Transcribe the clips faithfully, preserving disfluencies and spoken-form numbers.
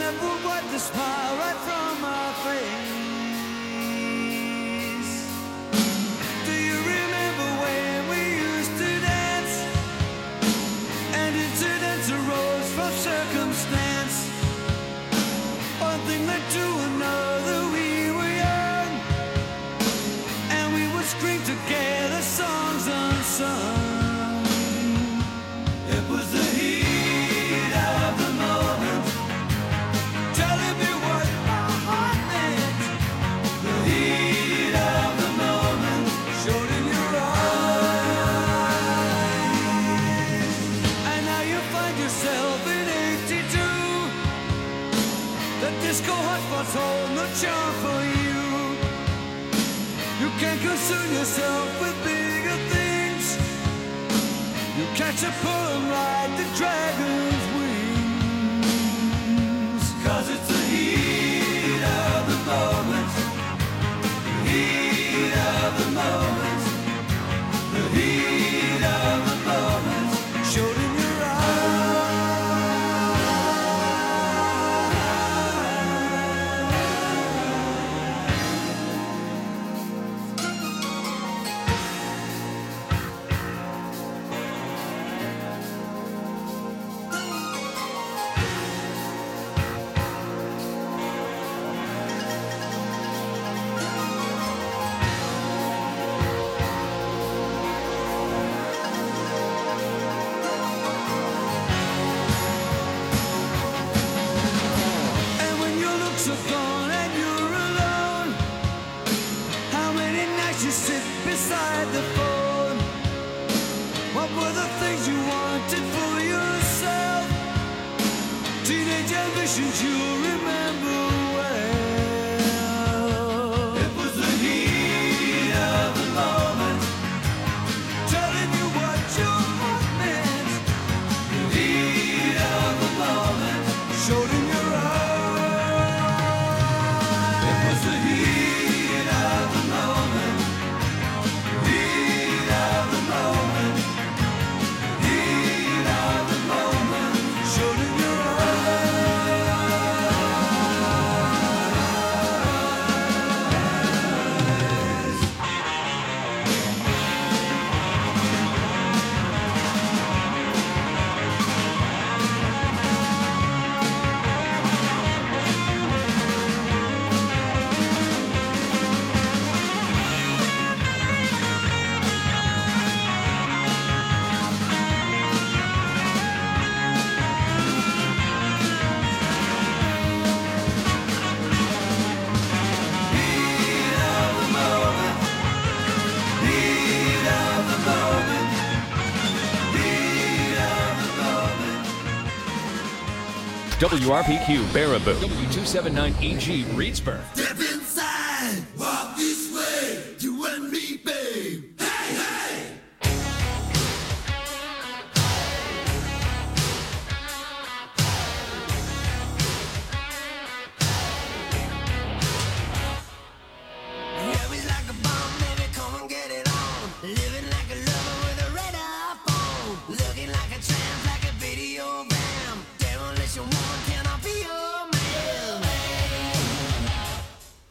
would wipe the smile right from my face. Do you remember when we used to dance? And incidents arose from circumstance. One thing led to another, we were young, and we would scream together songs unsung. It was the heat of the moment, telling me what my heart meant. The heat of the moment showed in your eyes. And now you find yourself in eighty-two. The disco hotspots hold no charm for you. You can't concern yourself with bigger things. You catch a poem like the dragon's wings. Cause it's the heat of the moment. The heat of the moment. The heat of the moment showed in your beside the phone. What were the things you wanted for yourself? Teenage ambitions you remember well. It was the heat of the moment, telling you what your heart meant. The heat of the moment showed in your eyes. It was the heat of the moment. W R P Q Baraboo, W two seventy-nine E G Reedsburg. Step inside, walk this way, you and me, babe. Hey, hey! Yeah, we like a bomb, baby, come and get it on. Living like a lover with a red iPhone. Looking like a tramp, like a video bam. Demolition one, can I be your man?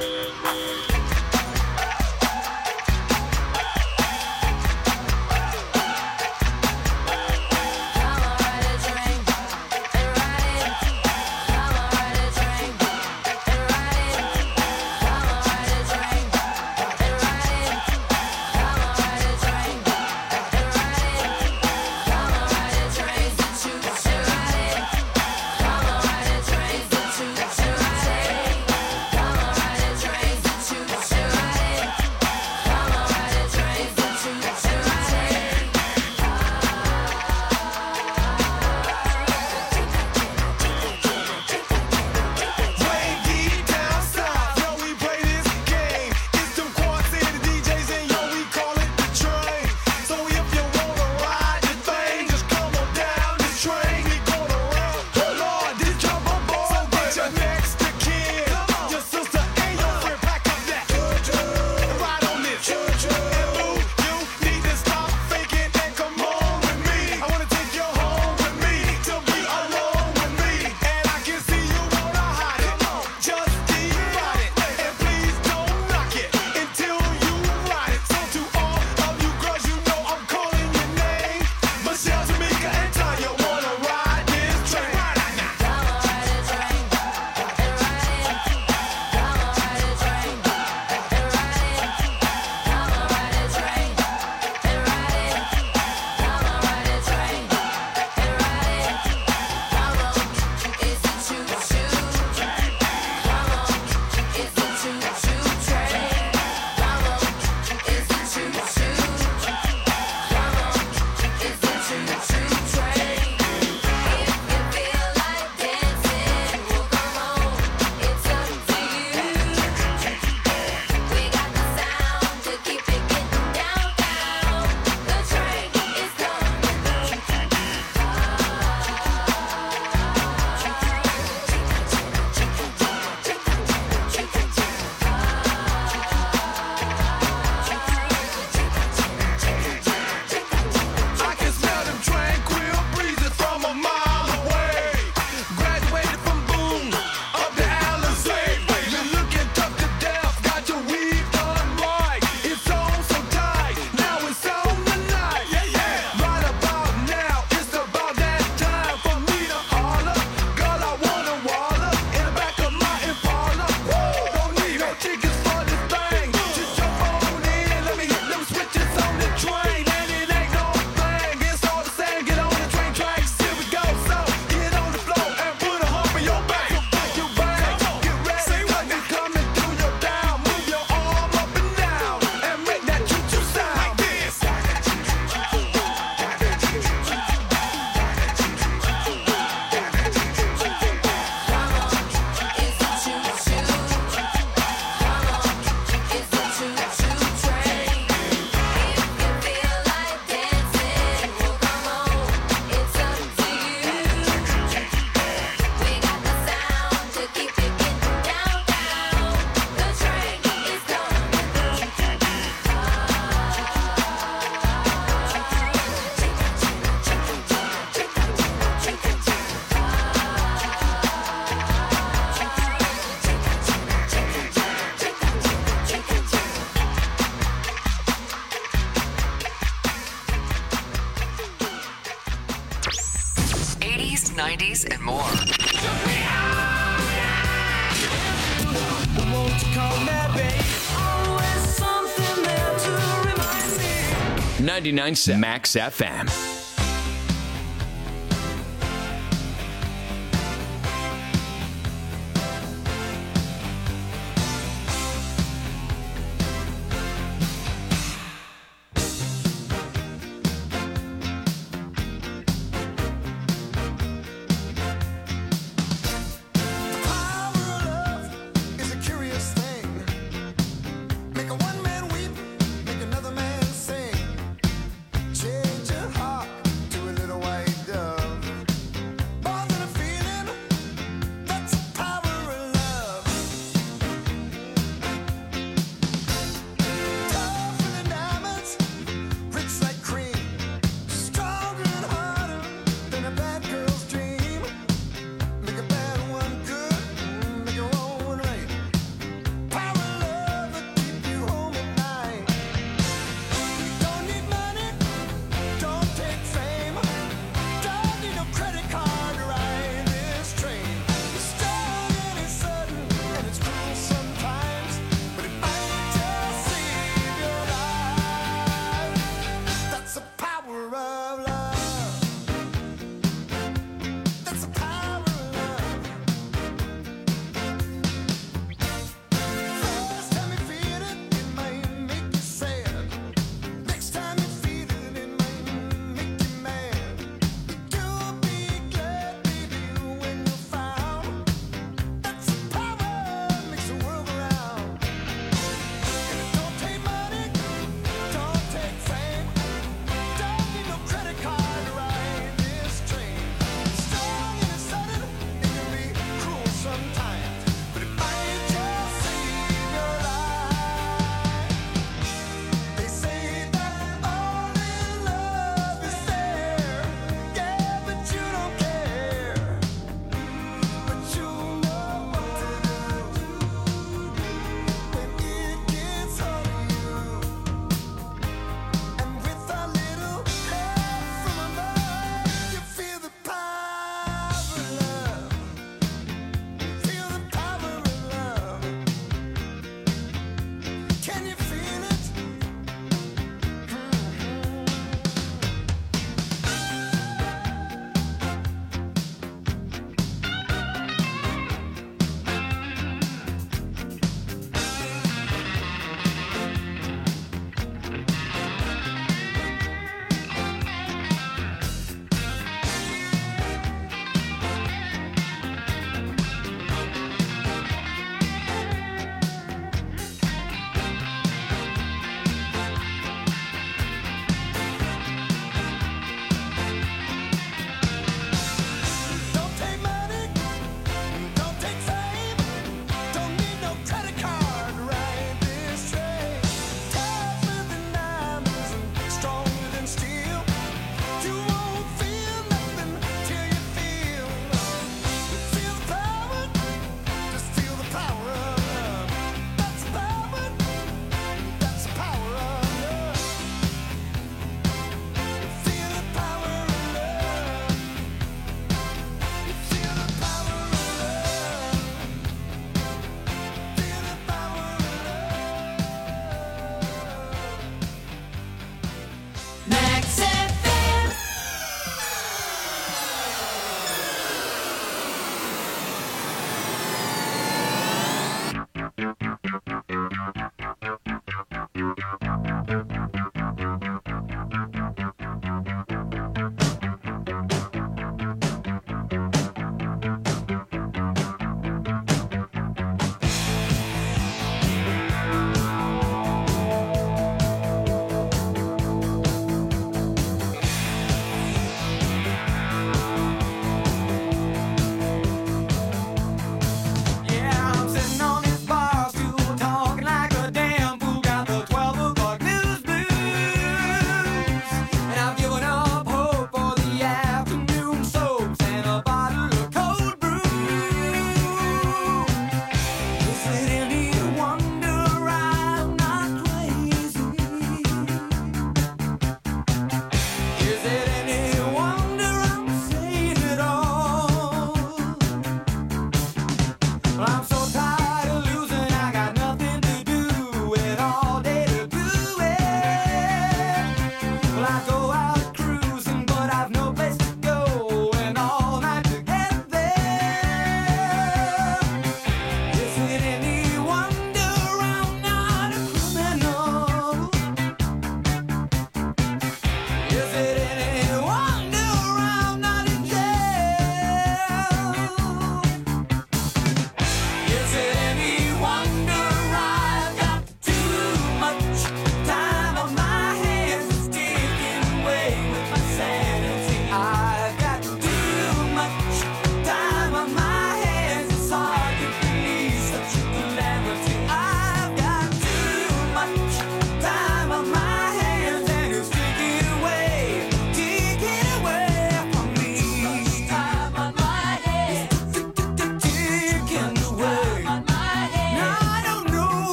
nineties, and more. ninety-nine point seven Max F M. Make a one man weep, make another man sing. Change your heart.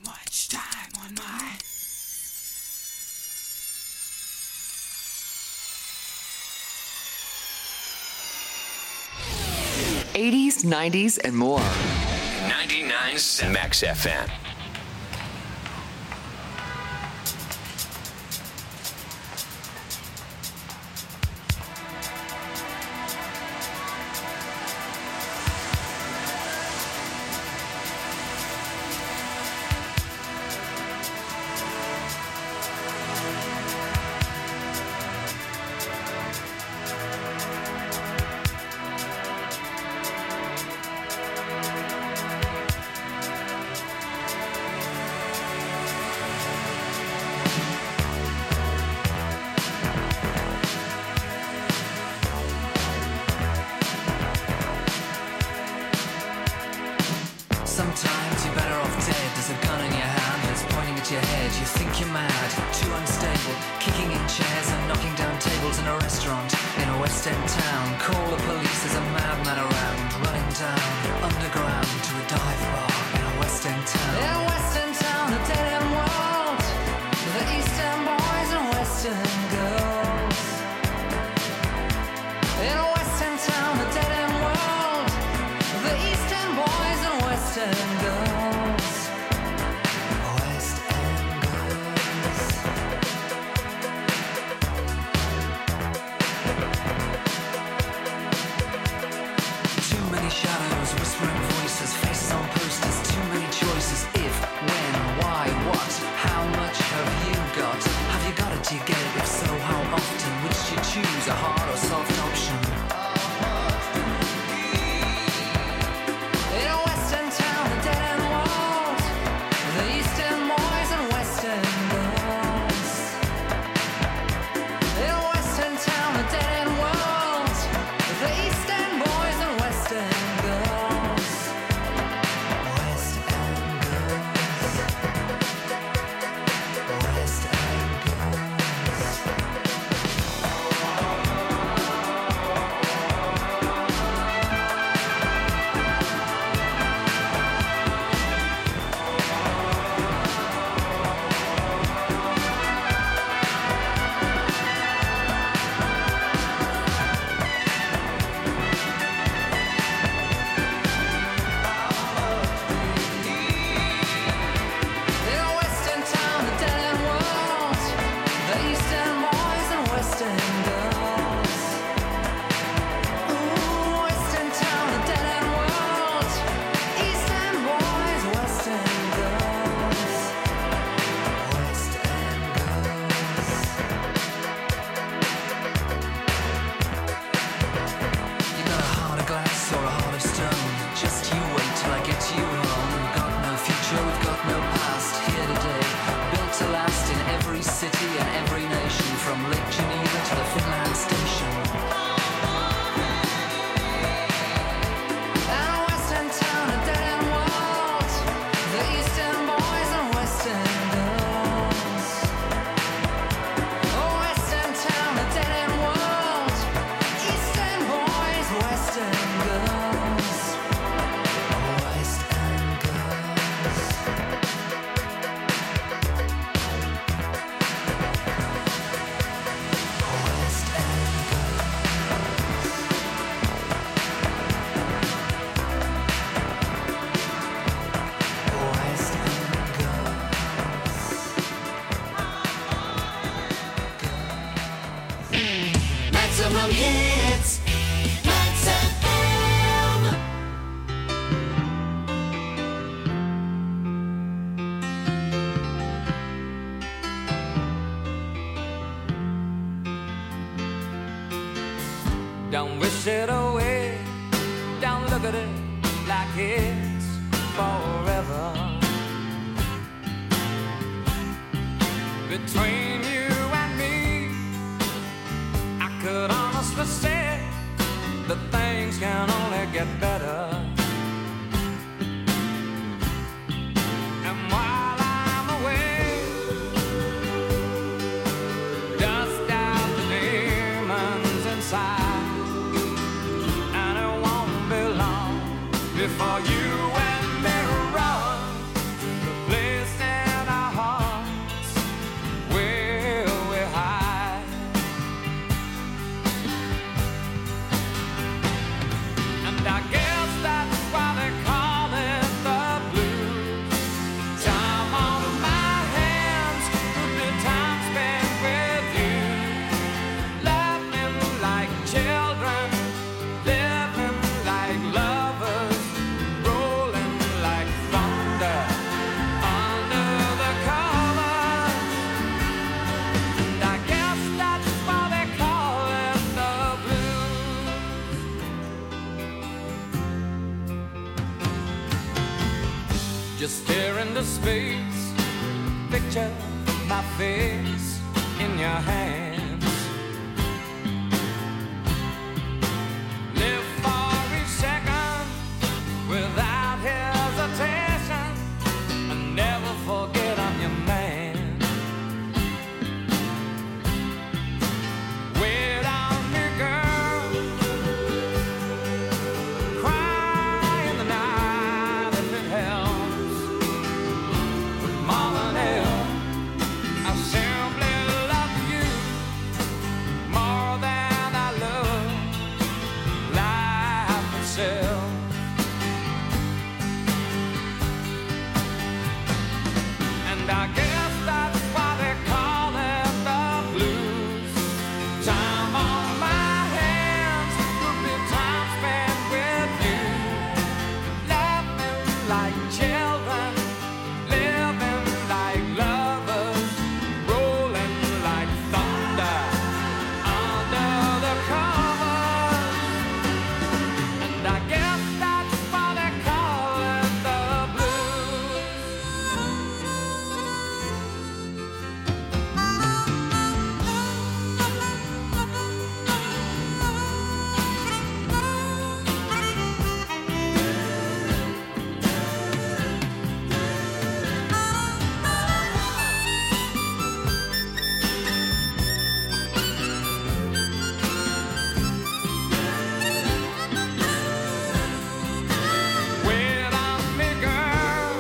much time on my eighties, nineties, and more. ninety-nine point seven Max F M. Sometimes you're better off dead. There's a gun in your hand and it's pointing at your head. You think you're mad, too unstable, kicking in chairs and knocking down tables in a restaurant in a West End town. Call the police, there's a madman around, running down underground to a dive bar in a West End town. In a West End town, a dead end world, the East End boys and West End girls. In a West End town, a dead end world, the East End boys and West End girls. West End girls. Too many shadows, whispering voices, faces on posters, too many choices. If, when, why, what, how much have you got? Have you got it, do you get it? If so, how often? Which do you choose, a hard or soft option? In a West End town, a dead end world, the East End boys and West End girls. In a West End town, a dead end world, the East End boys and West End girls. West End girls. West End girls. In a West End town, a dead end world, the East End boys and West End girls. Ooh, West End town, a dead end world, East End boys, West End girls. West End girls. You got a heart of glass or a heart of stone. Just you wait till I get you home. We've got no future, we've got no past. Here today, built to last in every city and every nation, from Lake Geneva to the Finland station. And a West End town, a dead end world, the East End boys and West End girls. Oh, West End town, a dead end world, East End boys, West End girls. West End girls. West End girls. West End girls. Maximum hits, Max F M. Don't wish it away. Don't look at it like it's forever. Between you and me, I could honestly say that things can only get better. And while I'm away, dust out the demons inside, and it won't be long before you and me run the place space. Picture my face in your hands. Live for each second without hesitation, and never forget I'm your man. Wait on me, girl. Cry in the night if it helps. But more than ever, I simply love you more than I love life itself. And I guess that's why they call it the blues. Time on my hands would be time spent with you, laughing like children, living like lovers, rolling like thunder under the covers. And I guess that's why they call it the blues. Wait on me, girl.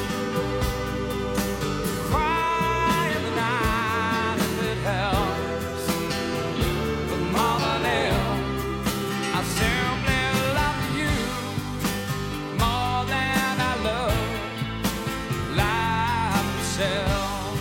Cry in the night if it helps. But more than ever, I simply love you more than I love life itself.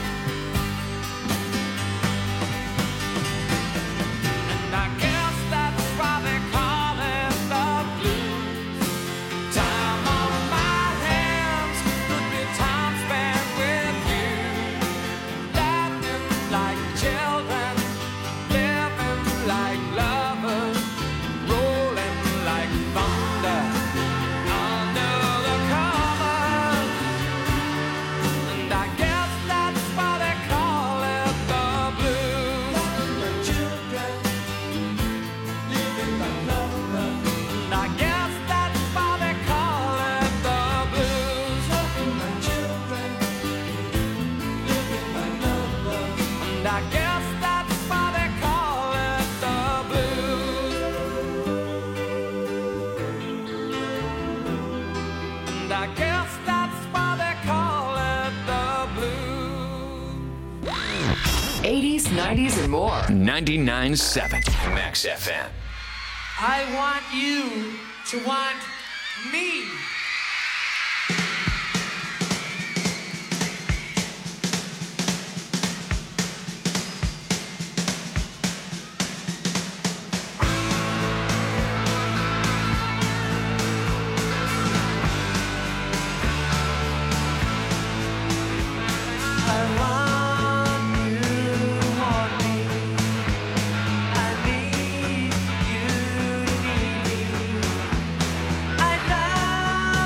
And I guess that's why they call it the blues. Time on my hands could be time spent with you, laughing like children, living like lovers, rolling like thunder under the covers. And I guess that's why they call it the blues. Children, living like lovers. And I guess that's why they call it the blues. My children, living like lovers. And I guess that's why they call it the blues. And I guess that's why they call it the blues. eighties, nineties, and more. ninety-nine point seven Max F M. I want you to want me. I want you to want me. I need you to need me. I love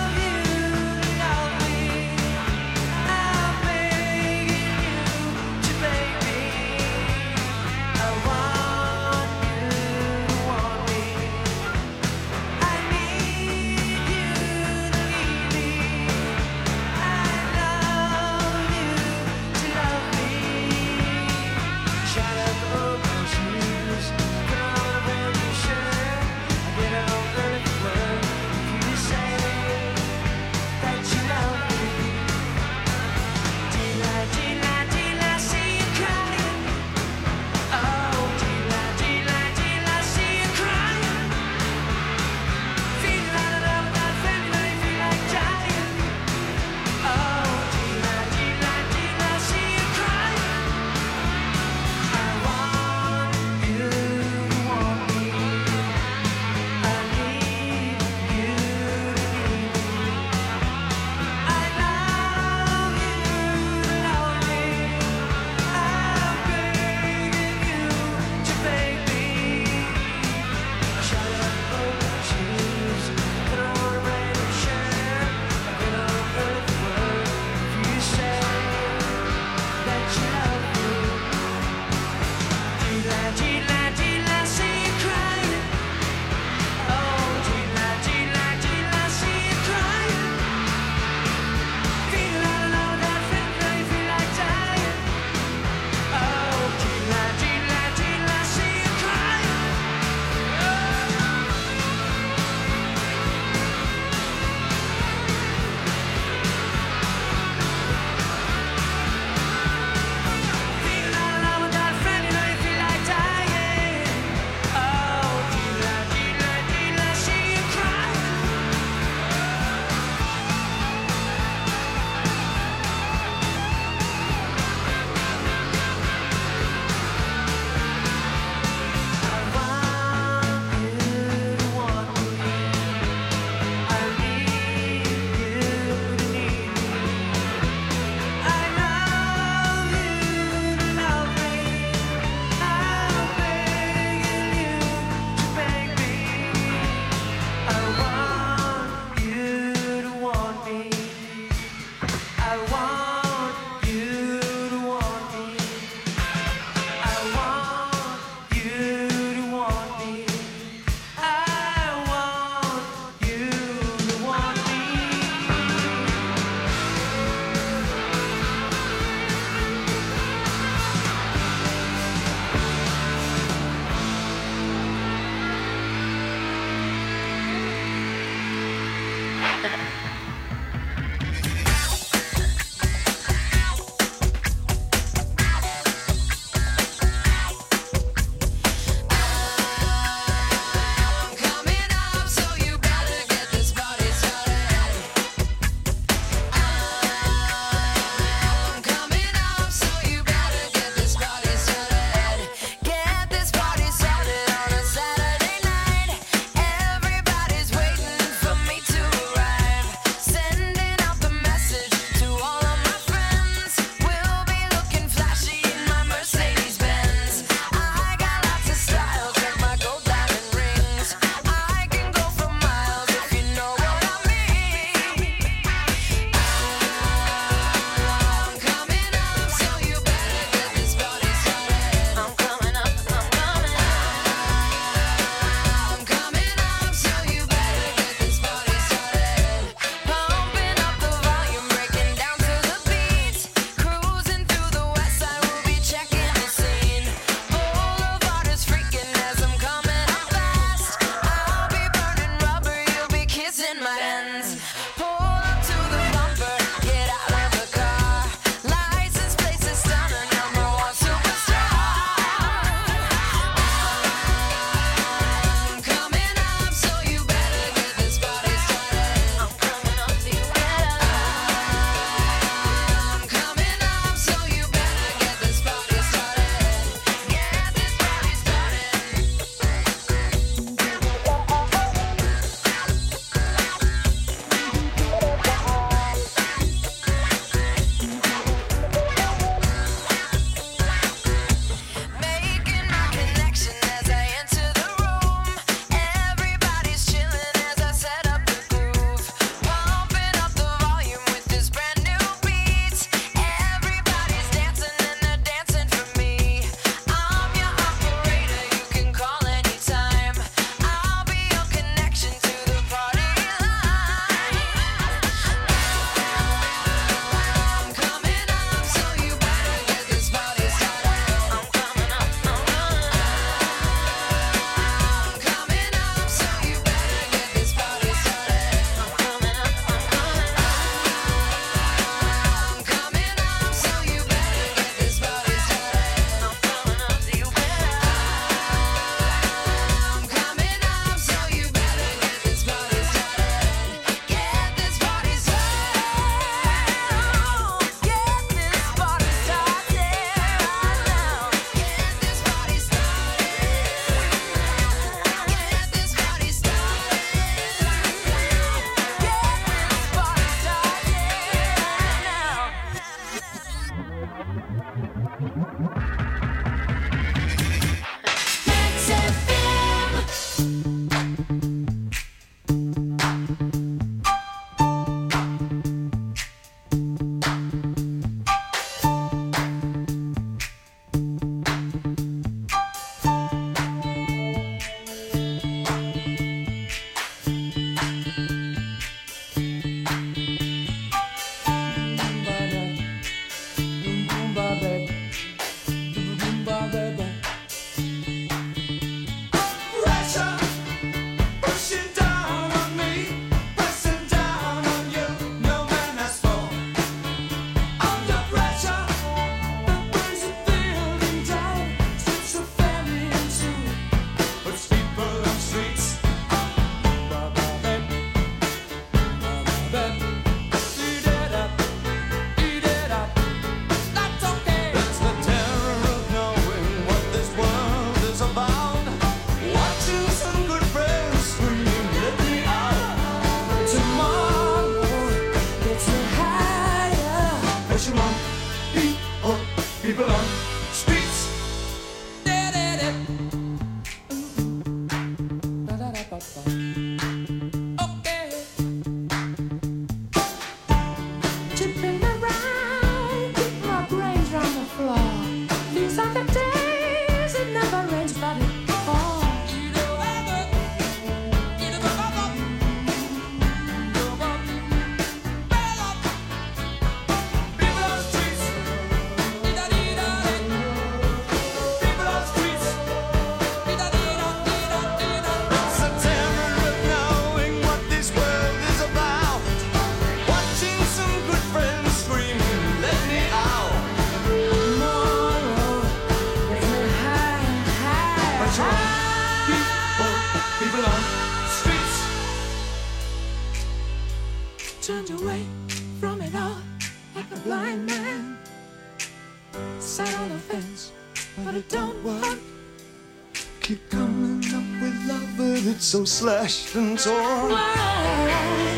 blind man sat on the fence, but it don't work. Keep coming up with love, but it's so slashed and torn. Why?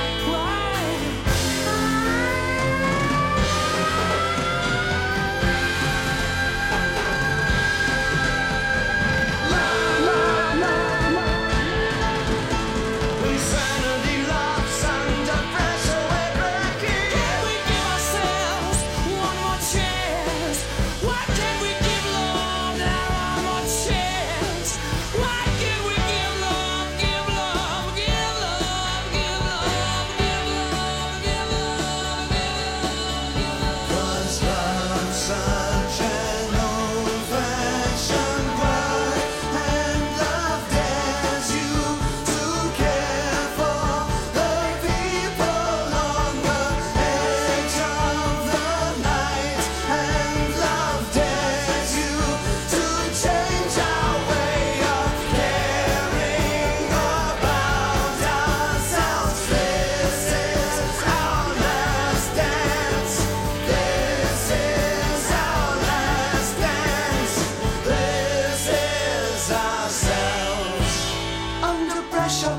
Insanity laughs under pressure, we're breaking. Can we give ourselves one more chance? Why can't we give love that one more chance? Why can't we give love, give love, give love, give love, give love, give love, give love? 'Cause love's such an old-fashioned word, and love dares you to care for the people on the edge of the night, and love dares you to change our way of caring about ourselves. This is our last dance. This is our last dance. This is ourselves. Under pressure.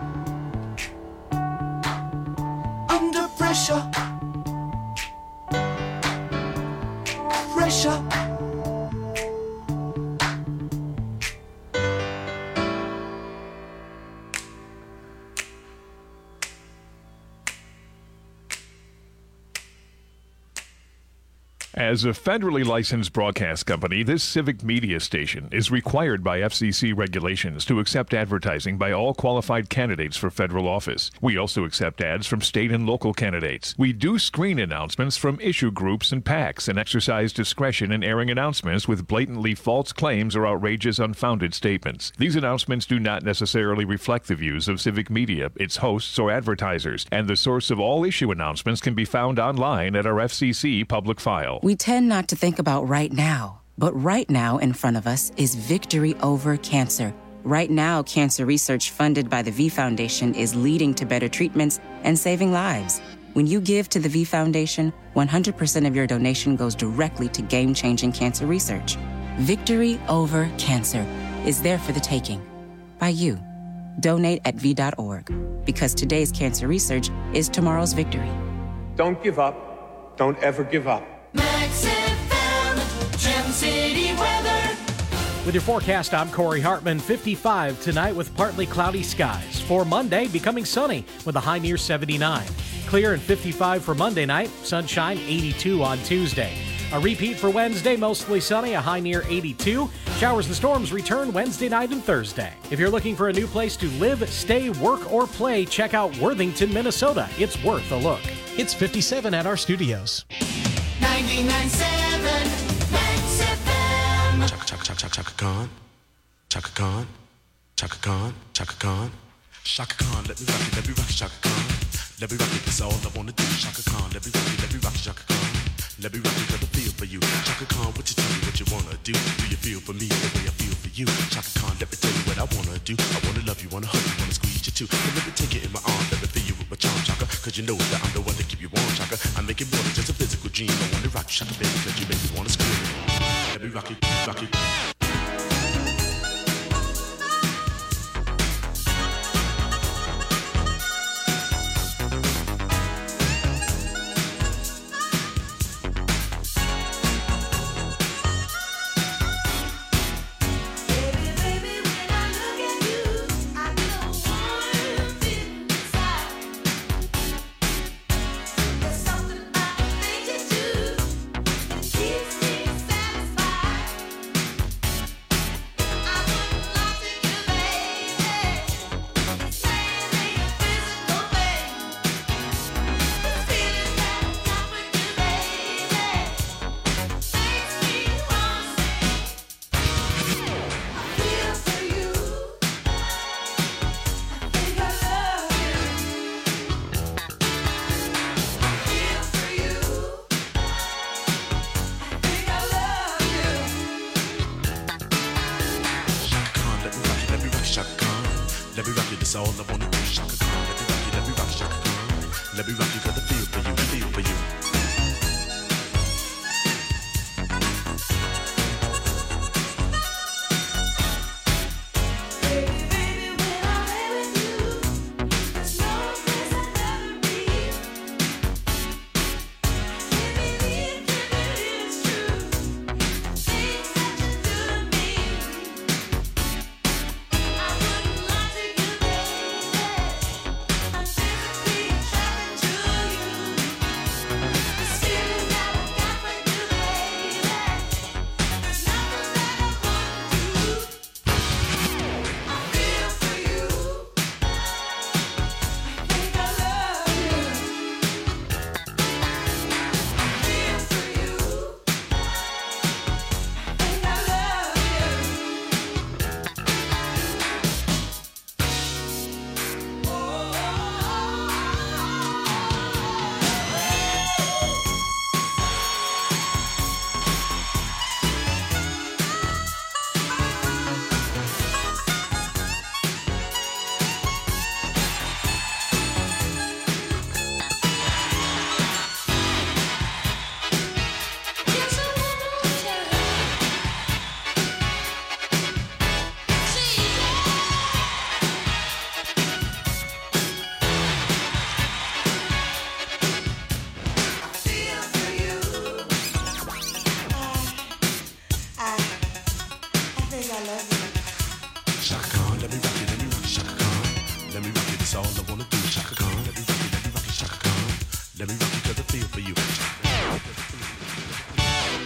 Under pressure. Pressure. As a federally licensed broadcast company, this civic media station is required by F C C regulations to accept advertising by all qualified candidates for federal office. We also accept ads from state and local candidates. We do screen announcements from issue groups and PACs and exercise discretion in airing announcements with blatantly false claims or outrageous, unfounded statements. These announcements do not necessarily reflect the views of civic media, its hosts, or advertisers, and the source of all issue announcements can be found online at our F C C public file. We tend not to think about right now, but right now in front of us is victory over cancer. Right now, cancer research funded by the V Foundation is leading to better treatments and saving lives. When you give to the V Foundation, one hundred percent of your donation goes directly to game-changing cancer research. Victory over cancer is there for the taking by you. Donate at V dot org, because today's cancer research is tomorrow's victory. Don't give up. Don't ever give up. Max F M, Gem City weather. With your forecast, I'm Corey Hartman. fifty-five tonight with partly cloudy skies. For Monday, becoming sunny with a high near seventy-nine. Clear and fifty-five for Monday night. Sunshine, eighty-two on Tuesday. A repeat for Wednesday, mostly sunny, a high near eighty-two. Showers and storms return Wednesday night and Thursday. If you're looking for a new place to live, stay, work, or play, check out Worthington, Minnesota. It's worth a look. It's fifty-seven at our studios. ninety-nine point seven Max F M. Chaka chaka chaka chaka Khan, Chaka Khan, Chaka Khan, Chaka Khan, Chaka Khan. Let me rock it, let me rock it, Chaka Khan. Let me rock it, that's all I wanna do. Chaka Khan, let me rock it, let me rock it, Chaka Khan. Let me rock it, got a feel for you. Chaka Khan, what you tell me what you wanna do? Do you feel for me the way I feel for you? Chaka Khan, let me tell you what I wanna do. I wanna love you, wanna hug you, wanna squeeze you too. But let me take it in my arms, let me feel you with my charm, Chaka. Cause you know that I'm the one to keep you warm, Chaka. I make it more than just a physical dream. I wanna rock you, Chaka, baby, cause you make me wanna scream. Let me rock it, rock it. Keeps me satisfied. Let me rock you, that's all I wanna do. Shaka Khan, let me rock you, let me rock you, Shaka Khan. Let me rock you, got the feel for you, feel for you.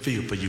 feel for you.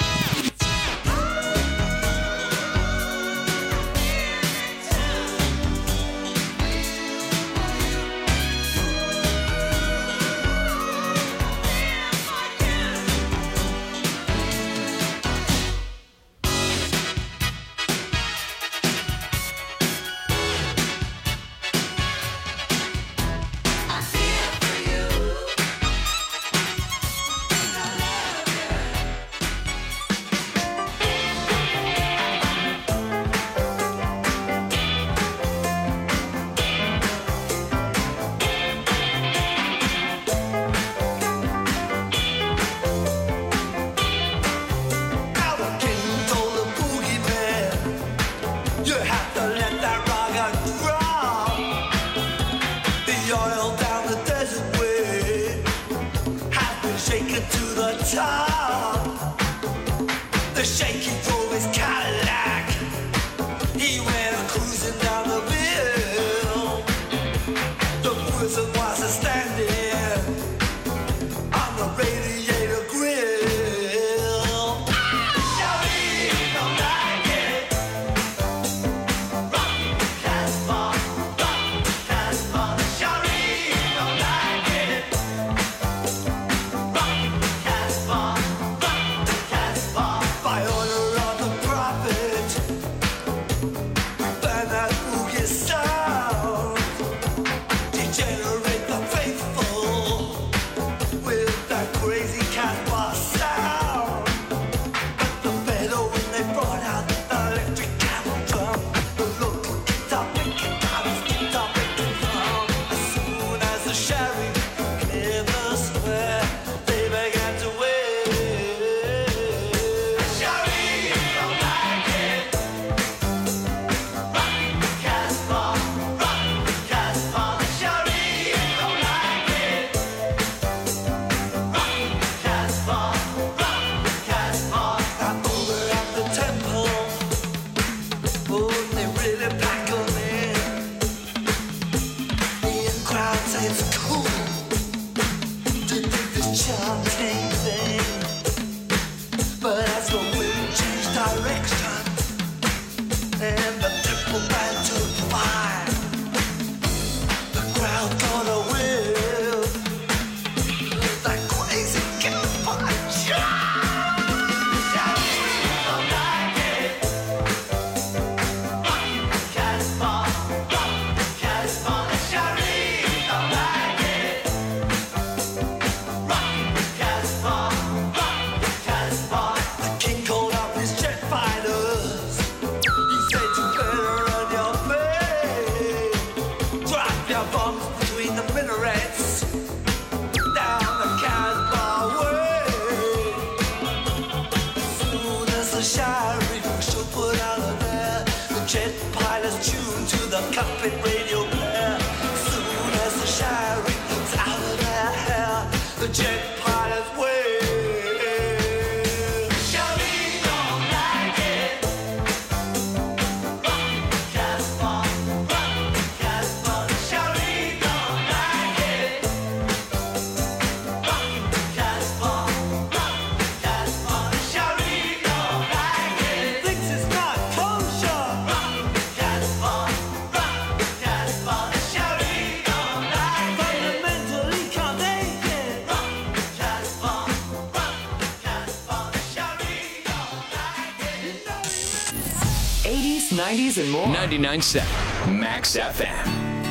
nineties and more. ninety-nine point seven Max F M.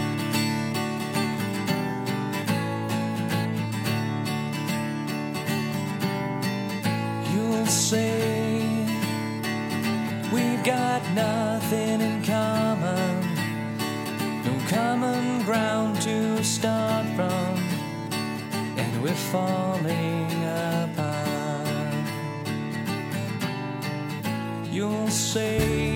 You'll say we've got nothing in common, no common ground to start from, and we're falling apart. You'll say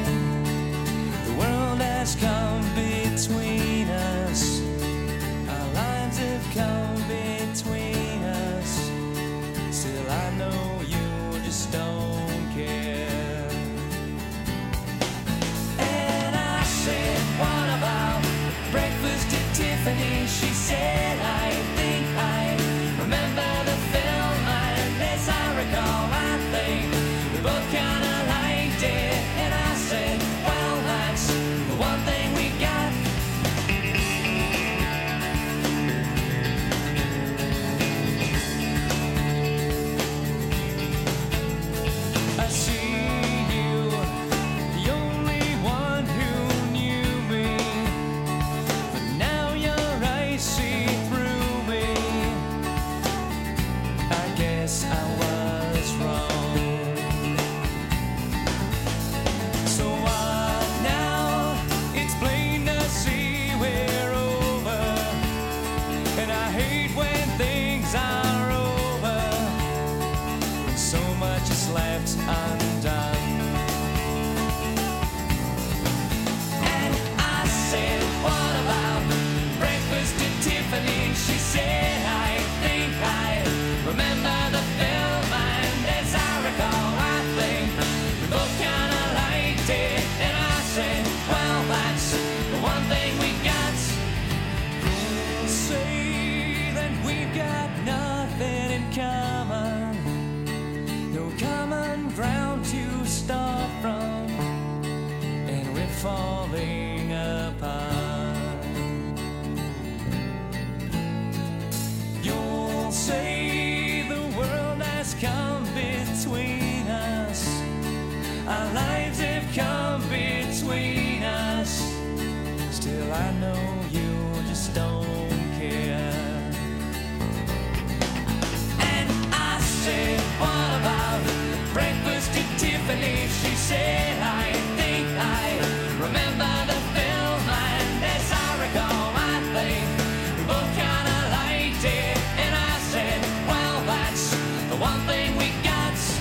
come between us, our lines have come between us. Still I know you just don't care. And I said, what about breakfast at Tiffany? She said, I think I remember the film, unless I recall. I come between us. Our lives have come between us. Still I know you just don't care. And I said, what about breakfast at Tiffany? She said, I think I remember the film, and as I recall, I think we both kinda liked it. And I said, well, that's the one thing we got.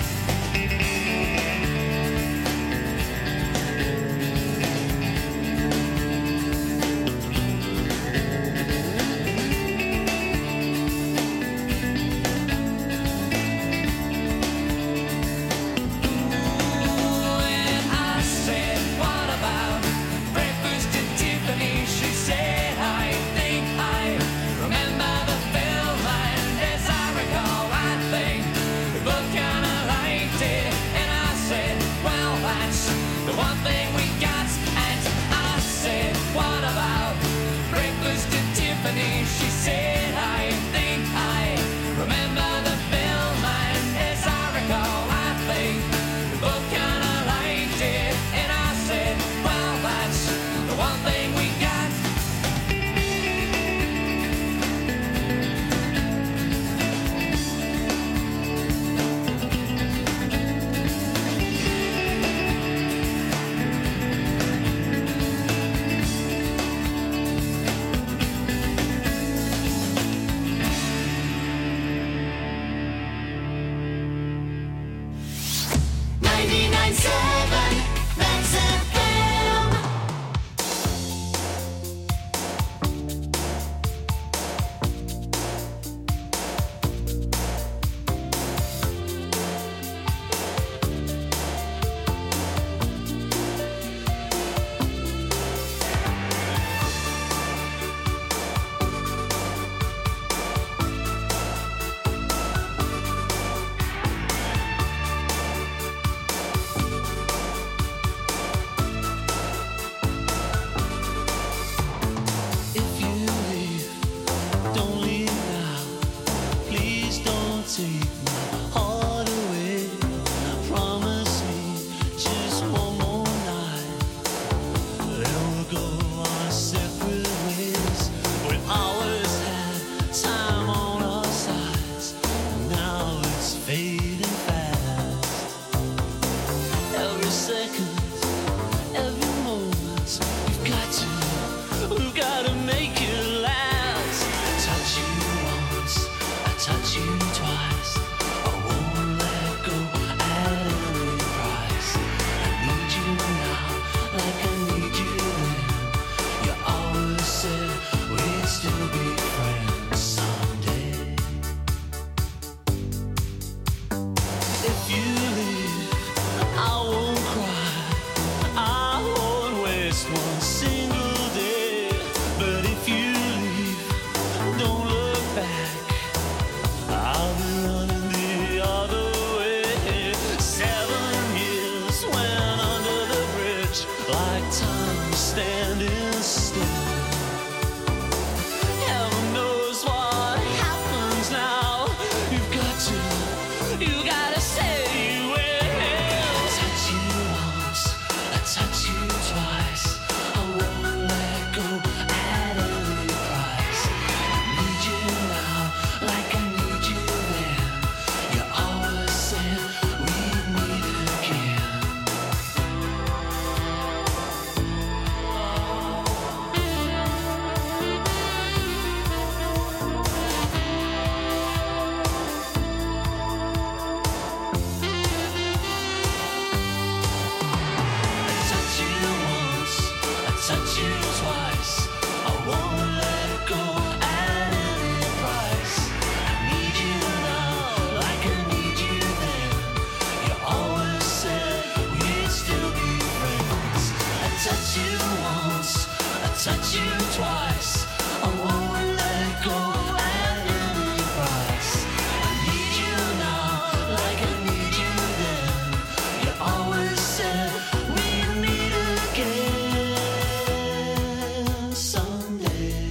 She said, I think I remember the film, and as I recall, I think we both kinda liked it. And I said, well, that's the one thing we got. ninety-nine point seven, that's F M. If you leave, don't leave now. Please don't take my heart away. Promise me just one more night. Then we'll go our separate ways. We always had time on our sides. Now it's fading fast. Every second, every moment, we've got to. We've gotta make it last. Touch you once, I touch you twice. I won't let go at any price. I need you now, like I need you then. You always said we'd still be friends someday. If you leave, I won't cry. I won't waste one single day. But if you leave, don't look back. I'll be running the other way. Seven years went under the bridge, like time standing still. Heaven knows what happens now. You've got to, you gotta say you will. Touch you once, I touch you twice. I won't let go at any price. I need you now, like I need you then. You always said we'd meet again. I touch you once, I touch you twice. I won't let go at any price. I need you now, like I need you then. You always said we'd still be friends. I touch you once, I touch you twice. I won't let go at any price. I need you now, like I need you then. You always said we'd meet again someday.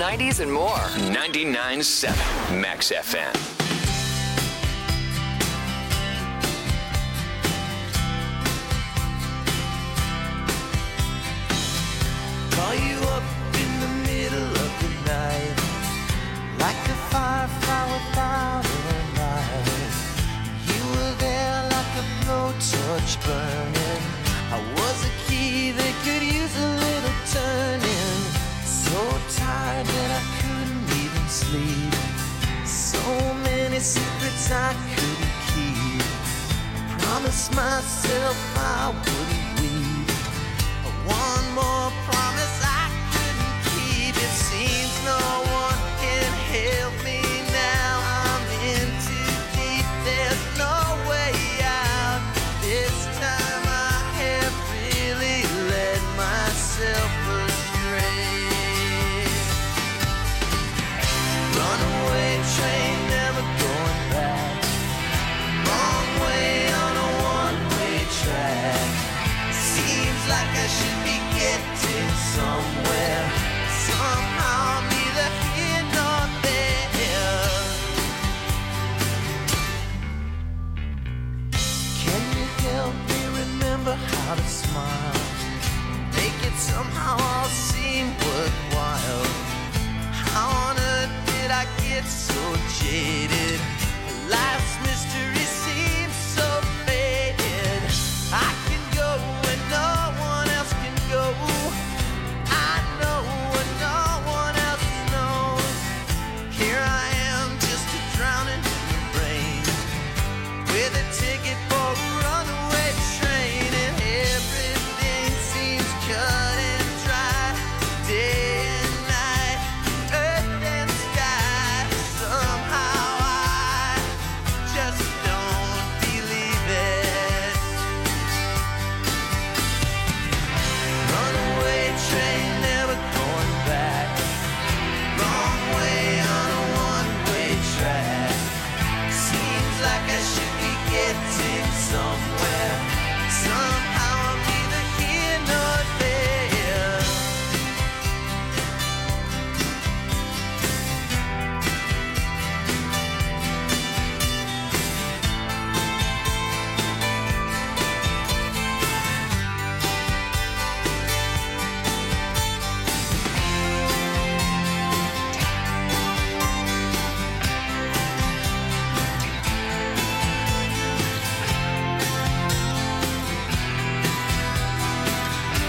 nineties, and more. ninety-nine point seven Max F M. Call you up in the middle of the night, like a firefly without a light. You were there like a blowtorch burning. I was a key that could use a little turning. So tired that I couldn't even sleep. So many secrets I couldn't keep. I promised myself I wouldn't weep. One more promise